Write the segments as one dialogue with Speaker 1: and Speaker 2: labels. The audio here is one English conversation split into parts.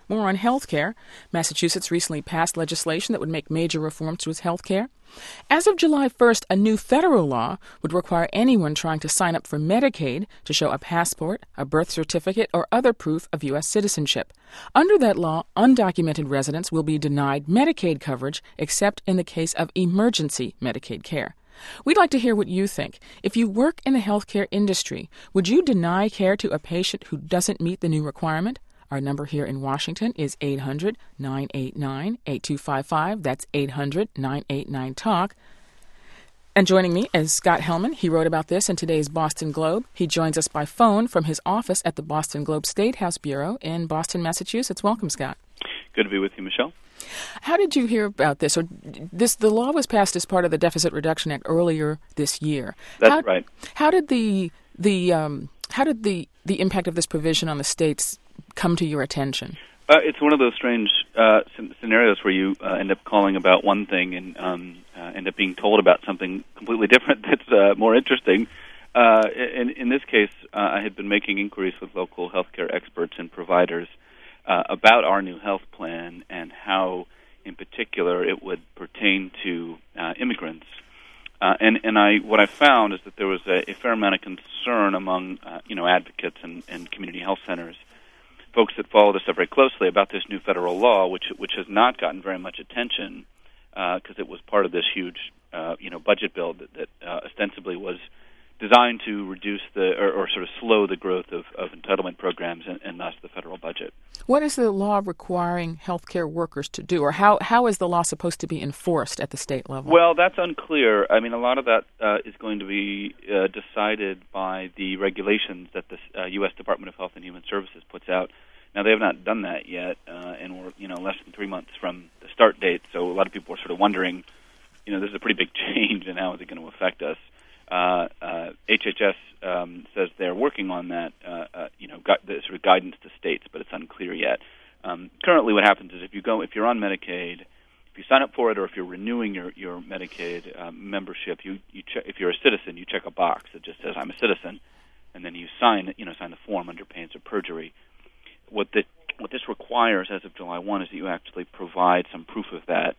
Speaker 1: More on health care. Massachusetts recently passed legislation that would make major reforms to its health care. As of July 1st, a new federal law would require anyone trying to sign up for Medicaid to show a passport, a birth certificate, or other proof of U.S. citizenship. Under that law, undocumented residents will be denied Medicaid coverage except in the case of emergency Medicaid care. We'd like to hear what you think. If you work in the healthcare industry, would you deny care to a patient who doesn't meet the new requirement? Our number here in Washington is 800-989-8255. That's 800-989-TALK. And joining me is Scott Hellman. He wrote about this in today's Boston Globe. He joins us by phone from his office at the Boston Globe State House Bureau in Boston, Massachusetts. Welcome, Scott.
Speaker 2: Good to be with you, Michelle.
Speaker 1: How did you hear about this? The law was passed as part of the Deficit Reduction Act earlier this year.
Speaker 2: That's right.
Speaker 1: How did the impact of this provision on the states come to your attention?
Speaker 2: It's one of those strange scenarios where you end up calling about one thing and end up being told about something completely different that's more interesting. In this case, I had been making inquiries with local healthcare experts and providers about our new health plan and how, in particular, it would pertain to immigrants. What I found is that there was a fair amount of concern among advocates and community health centers, folks that follow this stuff very closely, about this new federal law, which has not gotten very much attention because it was part of this huge budget bill that ostensibly was designed to reduce or sort of slow the growth of entitlement programs and thus the federal budget.
Speaker 1: What is the law requiring healthcare workers to do, or how is the law supposed to be enforced at the state level?
Speaker 2: Well, that's unclear. I mean, a lot of that is going to be decided by the regulations that the U.S. Department of Health and Human Services puts out. Now, they have not done that yet, and we're less than 3 months from the start date. So a lot of people are sort of wondering, this is a pretty big change, and how is it going to affect us? HHS says they're working on that, the sort of guidance to states, but it's unclear yet. Currently, what happens is if you're on Medicaid, if you sign up for it, or if you're renewing your Medicaid membership, you check, if you're a citizen, you check a box that just says I'm a citizen, and then you sign the form under pains of perjury. What this requires as of July 1 is that you actually provide some proof of that,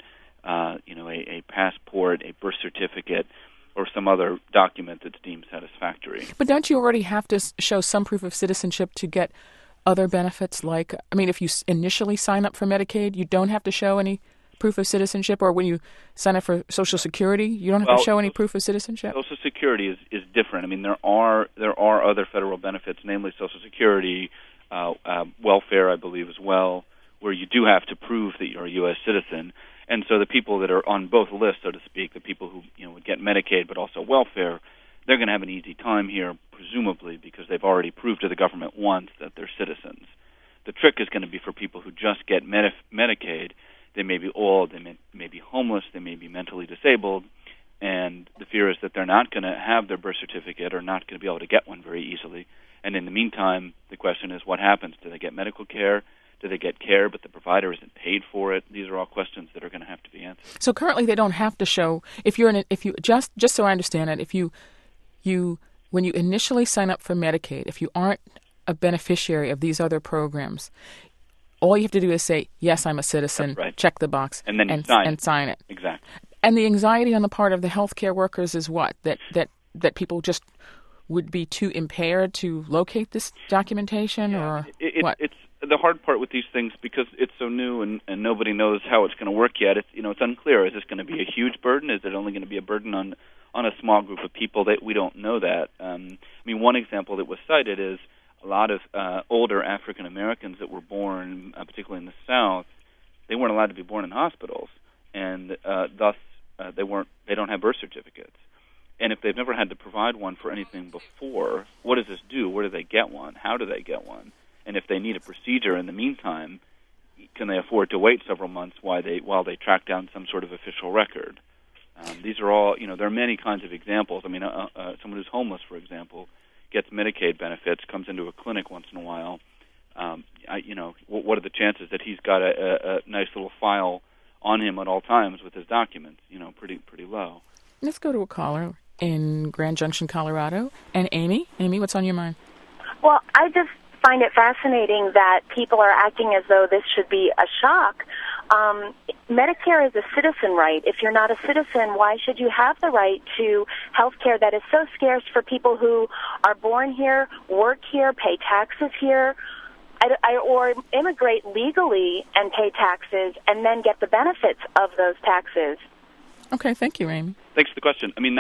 Speaker 2: a passport, a birth certificate, or some other document that's deemed satisfactory.
Speaker 1: But don't you already have to show some proof of citizenship to get other benefits? If you initially sign up for Medicaid, you don't have to show any proof of citizenship, or when you sign up for Social Security, you don't have to show any proof of citizenship?
Speaker 2: Social Security is different. I mean, there are other federal benefits, namely Social Security, welfare, I believe, as well, where you do have to prove that you're a U.S. citizen. And so the people that are on both lists, so to speak, the people who would get Medicaid but also welfare, they're going to have an easy time here, presumably, because they've already proved to the government once that they're citizens. The trick is going to be for people who just get Medicaid. They may be old, they may be homeless, they may be mentally disabled, and the fear is that they're not going to have their birth certificate or not going to be able to get one very easily. And in the meantime, the question is, what happens? Do they get medical care? Do they get care, but the provider isn't paid for it? These are all questions that are going to have to be answered.
Speaker 1: So currently, they don't have to show. Just so I understand it, when you initially sign up for Medicaid, if you aren't a beneficiary of these other programs, all you have to do is say, "Yes, I'm a citizen."
Speaker 2: That's right.
Speaker 1: Check the box,
Speaker 2: and then
Speaker 1: sign it.
Speaker 2: Exactly.
Speaker 1: And the anxiety on the part of the healthcare workers is what? That people just would be too impaired to locate this documentation, or what?
Speaker 2: It's the hard part with these things, because it's so new and nobody knows how it's going to work yet. It's unclear. Is this going to be a huge burden? Is it only going to be a burden on a small group of people? That we don't know that. One example that was cited is a lot of older African Americans that were born, particularly in the South. They weren't allowed to be born in hospitals, and thus they don't have birth certificates. And if they've never had to provide one for anything before, what does this do? Where do they get one? How do they get one? And if they need a procedure in the meantime, can they afford to wait several months while they track down some sort of official record? These are all, there are many kinds of examples. Someone who's homeless, for example, gets Medicaid benefits, comes into a clinic once in a while. What are the chances that he's got a nice little file on him at all times with his documents? Pretty low.
Speaker 1: Let's go to a caller in Grand Junction, Colorado. And Amy, what's on your mind?
Speaker 3: Well, I just find it fascinating that people are acting as though this should be a shock. Medicare is a citizen right. If you're not a citizen, why should you have the right to health care that is so scarce for people who are born here, work here, pay taxes here, or immigrate legally and pay taxes and then get the benefits of those taxes?
Speaker 1: Okay, thank you, Amy.
Speaker 2: Thanks for the question. I mean,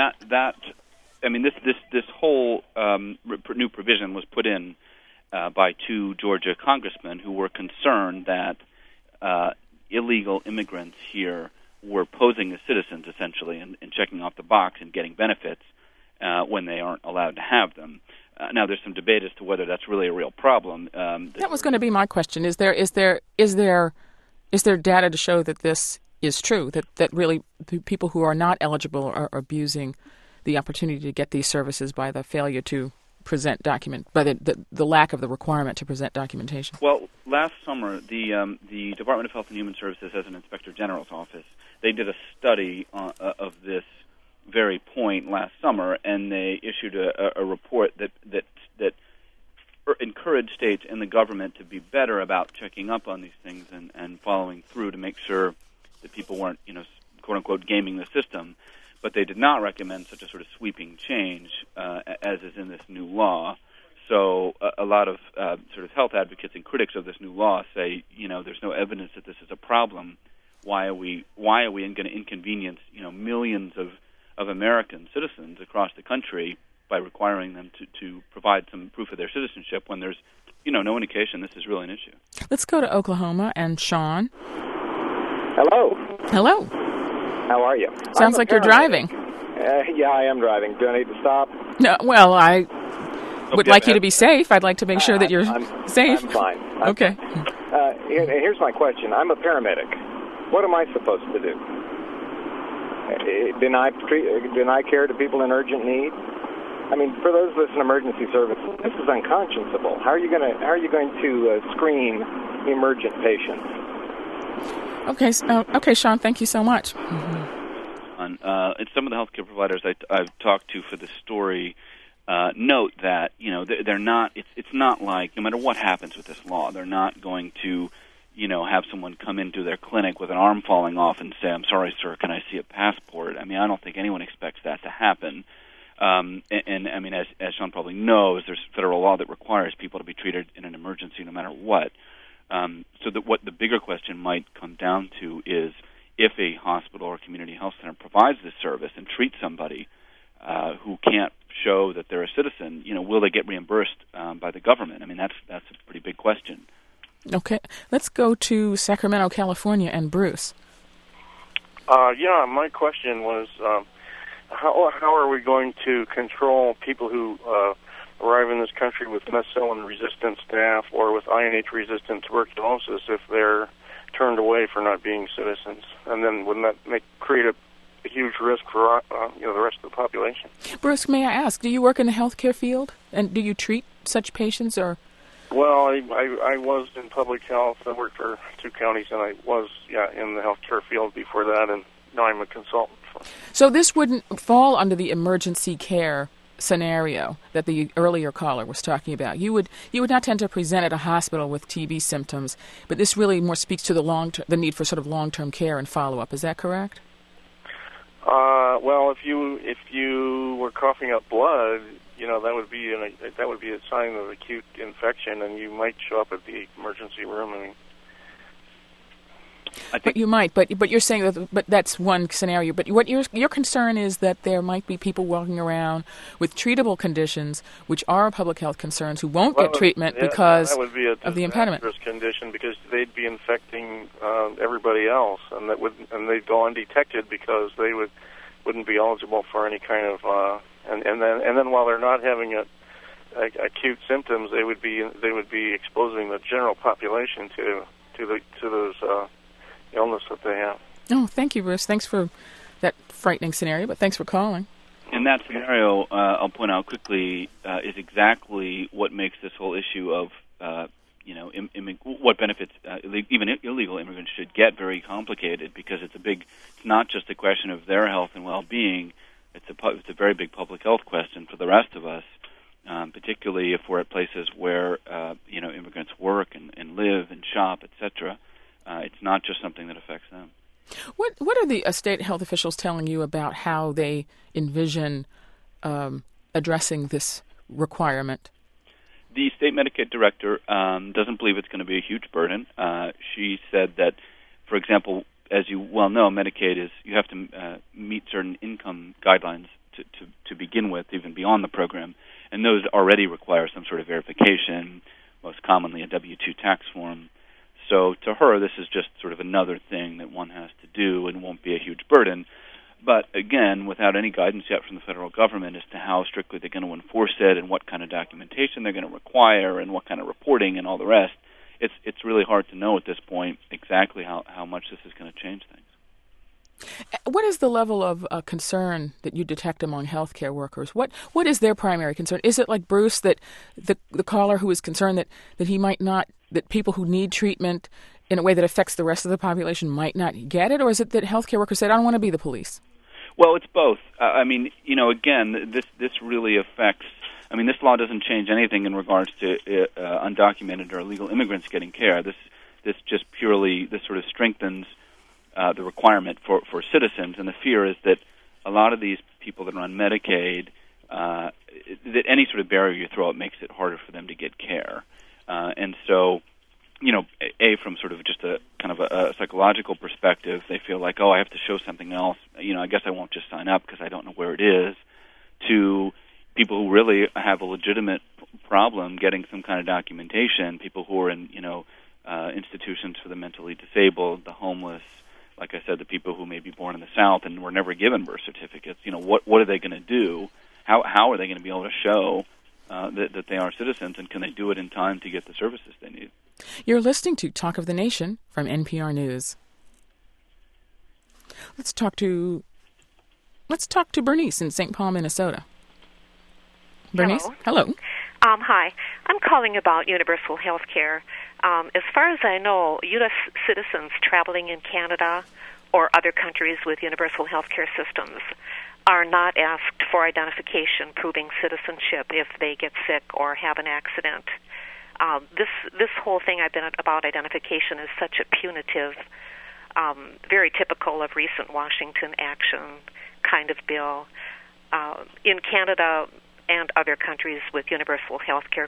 Speaker 2: this whole new provision was put in by two Georgia congressmen who were concerned that illegal immigrants here were posing as citizens, essentially, and checking off the box and getting benefits when they aren't allowed to have them. Now, there's some debate as to whether that's really a real problem.
Speaker 1: That was going to be my question. Is there data to show that this is true, that really people who are not eligible are abusing the opportunity to get these services by the failure to present by the lack of the requirement to present documentation?
Speaker 2: Well, last summer, the Department of Health and Human Services, as an Inspector General's office, they did a study of this very point last summer, and they issued a report that encouraged states and the government to be better about checking up on these things and following through to make sure that people weren't, quote unquote, gaming the system. But they did not recommend such a sort of sweeping change as is in this new law. So a lot of sort of health advocates and critics of this new law say, there's no evidence that this is a problem. Why are we going to inconvenience millions of American citizens across the country by requiring them to provide some proof of their citizenship when there's no indication this is really an issue?
Speaker 1: Let's go to Oklahoma and Sean.
Speaker 4: Hello.
Speaker 1: Hello.
Speaker 4: How are you?
Speaker 1: Sounds like you're driving.
Speaker 4: Yeah, I am driving. Do I need to stop?
Speaker 1: No. Well, I would like you to be safe. I'd like to make sure that you're safe.
Speaker 4: I'm fine.
Speaker 1: Okay.
Speaker 4: Here's my question. I'm a paramedic. What am I supposed to do? Deny care to people in urgent need? I mean, for those of us in emergency service, this is unconscionable. How are you going to screen emergent patients?
Speaker 1: Okay, Sean. Thank you so much.
Speaker 2: And some of the healthcare providers I've talked to for this story note that they're not. It's not like no matter what happens with this law, they're not going to have someone come into their clinic with an arm falling off and say, "I'm sorry, sir, can I see a passport?" I mean, I don't think anyone expects that to happen. And I mean, as Sean probably knows, there's federal law that requires people to be treated in an emergency no matter what. So that what the bigger question might come down to is if a hospital or community health center provides this service and treats somebody who can't show that they're a citizen, will they get reimbursed by the government? I mean, that's a pretty big question.
Speaker 1: Okay, let's go to Sacramento, California, and Bruce.
Speaker 5: Yeah, my question was, how are we going to control people who arrive in this country with methicillin-resistant staph or with INH-resistant tuberculosis if they're turned away for not being citizens? And then wouldn't that create a huge risk for the rest of the population?
Speaker 1: Bruce, may I ask, do you work in the healthcare field, and do you treat such patients, or?
Speaker 5: Well, I was in public health. I worked for 2 counties, and I was in the healthcare field before that, and now I'm a consultant.
Speaker 1: So this wouldn't fall under the emergency care scenario that the earlier caller was talking about. You would not tend to present at a hospital with TB symptoms, but this really more speaks to the need for sort of long-term care and follow-up. Is that correct?
Speaker 5: Well, if you were coughing up blood, that would be a sign of acute infection, and you might show up at the emergency room.
Speaker 1: But you might. But you're saying that. But that's one scenario. But what your concern is that there might be people walking around with treatable conditions, which are public health concerns, who won't get treatment because of the impediment.
Speaker 5: That would be a disastrous condition because they'd be infecting everybody else, and they'd go undetected because they wouldn't be eligible for any kind of. And then while they're not having acute symptoms, they would be exposing the general population to those illness that they have.
Speaker 1: Oh, thank you, Bruce. Thanks for that frightening scenario, but thanks for calling.
Speaker 2: In that scenario, I'll point out quickly, is exactly what makes this whole issue of, what benefits even illegal immigrants should get very complicated, because it's not just a question of their health and well-being. It's a very big public health question for the rest of us. particularly if we're at places where immigrants work and live and shop, etc. It's not just something that affects them.
Speaker 1: What are the state health officials telling you about how they envision addressing this requirement?
Speaker 2: The state Medicaid director doesn't believe it's going to be a huge burden. She said that, for example, as you well know, Medicaid is you have to meet certain income guidelines to begin with, even beyond the program, and those already require some sort of verification, most commonly a W-2 tax form. So to her, this is just sort of another thing that one has to do and won't be a huge burden. But again, without any guidance yet from the federal government as to how strictly they're going to enforce it and what kind of documentation they're going to require and what kind of reporting and all the rest, it's really hard to know at this point exactly how much this is going to change things.
Speaker 1: What is the level of concern that you detect among healthcare workers? What is their primary concern? Is it like Bruce, that the caller who is concerned that he might not, that people who need treatment in a way that affects the rest of the population might not get it? Or is it that healthcare workers say, I don't want to be the police?
Speaker 2: Well, it's both. Again, this really affects, this law doesn't change anything in regards to undocumented or illegal immigrants getting care. This just purely, this sort of strengthens the requirement for citizens, and the fear is that a lot of these people that are on Medicaid, that any sort of barrier you throw out makes it harder for them to get care. And so, from sort of just a kind of a psychological perspective, they feel like, I have to show something else. I guess I won't just sign up because I don't know where it is, to people who really have a legitimate problem getting some kind of documentation, people who are in, institutions for the mentally disabled, the homeless, like I said, the people who may be born in the South and were never given birth certificates. What are they going to do? How are they going to be able to show that they are citizens, and can they do it in time to get the services they need?
Speaker 1: You're listening to Talk of the Nation from NPR News. Let's talk to Bernice in St. Paul, Minnesota. Bernice, hello.
Speaker 6: Hi. I'm calling about universal health care. As far as I know, U.S. citizens traveling in Canada or other countries with universal health care systems are not asked for identification proving citizenship if they get sick or have an accident. This whole thing about identification is such a punitive, very typical of recent Washington action kind of bill. In Canada and other countries with universal health care,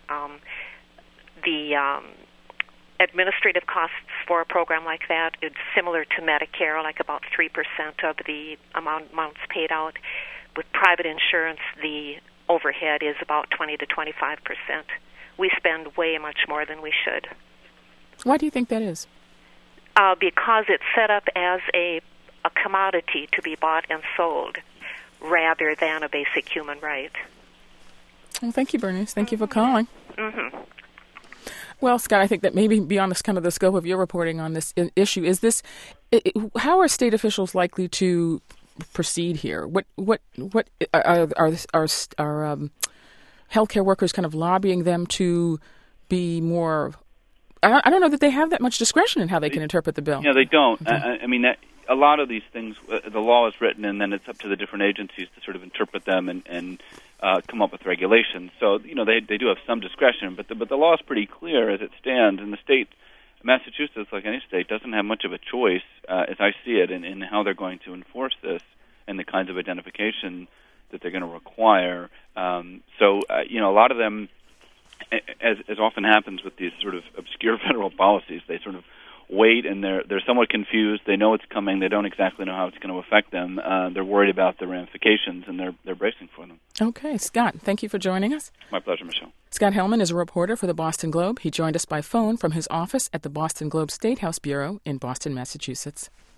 Speaker 6: the administrative costs for a program like that is similar to Medicare, like about 3% of the amounts paid out. With private insurance, the overhead is about 20 to 25%. We spend way much more than we should.
Speaker 1: Why do you think that is?
Speaker 6: Because it's set up as a commodity to be bought and sold rather than a basic human right.
Speaker 1: Well, thank you, Bernice. Thank you for calling.
Speaker 6: Mm-hmm.
Speaker 1: Well, Scott, I think that maybe beyond this kind of the scope of your reporting on this issue, is this, how are state officials likely to proceed here? What are healthcare workers kind of lobbying them to be more? I don't know that they have that much discretion in how they can interpret the bill.
Speaker 2: Yeah, they don't. A lot of these things, the law is written, and then it's up to the different agencies to sort of interpret them and come up with regulations. So, they do have some discretion, but the law is pretty clear as it stands, and the state, Massachusetts, like any state, doesn't have much of a choice, as I see it, in how they're going to enforce this and the kinds of identification that they're going to require. A lot of them, as often happens with these sort of obscure federal policies, they sort of wait, and they're somewhat confused. They know it's coming. They don't exactly know how it's going to affect them. They're worried about the ramifications, and they're bracing for them.
Speaker 1: Okay, Scott, thank you for joining us.
Speaker 2: My pleasure, Michelle.
Speaker 1: Scott Hellman is a reporter for the Boston Globe. He joined us by phone from his office at the Boston Globe State House Bureau in Boston, Massachusetts.